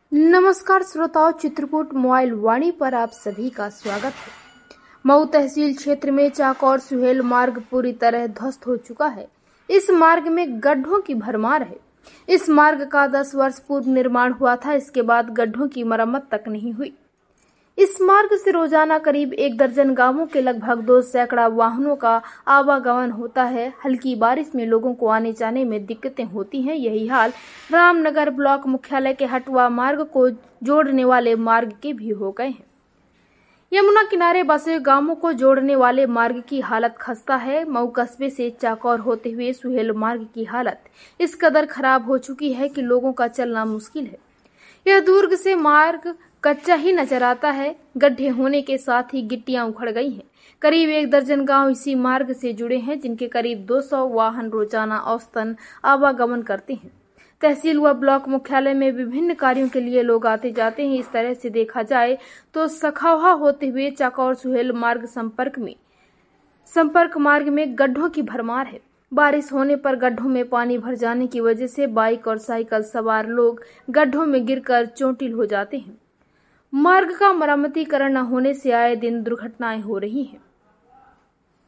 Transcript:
नमस्कार श्रोताओं, चित्रकूट मोबाइल वाणी पर आप सभी का स्वागत है। मऊ तहसील क्षेत्र में चाकौर सुहेल मार्ग पूरी तरह ध्वस्त हो चुका है। इस मार्ग में गड्ढों की भरमार है। इस मार्ग का 10 वर्ष पूर्व निर्माण हुआ था। इसके बाद गड्ढों की मरम्मत तक नहीं हुई। इस मार्ग से रोजाना करीब 1 दर्जन गांवों के लगभग 2 सैकड़ा वाहनों का आवागमन होता है। हल्की बारिश में लोगों को आने जाने में दिक्कतें होती हैं। यही हाल रामनगर ब्लॉक मुख्यालय के हटवा मार्ग को जोड़ने वाले मार्ग के भी हो गए हैं। यमुना किनारे बसे गांवों को जोड़ने वाले मार्ग की हालत खस्ता है। मऊ कस्बे से चाकौर होते हुए सुहेल मार्ग की हालत इस कदर खराब हो चुकी है कि लोगों का चलना मुश्किल है। यह दुर्ग से मार्ग कच्चा ही नजर आता है। गड्ढे होने के साथ ही गिट्टियां उखड़ गई हैं। करीब 1 दर्जन गांव इसी मार्ग से जुड़े हैं, जिनके करीब 200 वाहन रोजाना औसतन आवागमन करते हैं। तहसील व ब्लॉक मुख्यालय में विभिन्न कार्यों के लिए लोग आते जाते हैं। इस तरह से देखा जाए तो सखावा होते हुए चाकौर सुहेल मार्ग संपर्क मार्ग में गड्ढों की भरमार है। बारिश होने पर गड्ढों में पानी भर जाने की वजह से बाइक और साइकिल सवार लोग गड्ढों में गिरकर चोटिल हो जाते हैं। मार्ग का मरम्मतीकरण न होने से आए दिन दुर्घटनाएं हो रही हैं।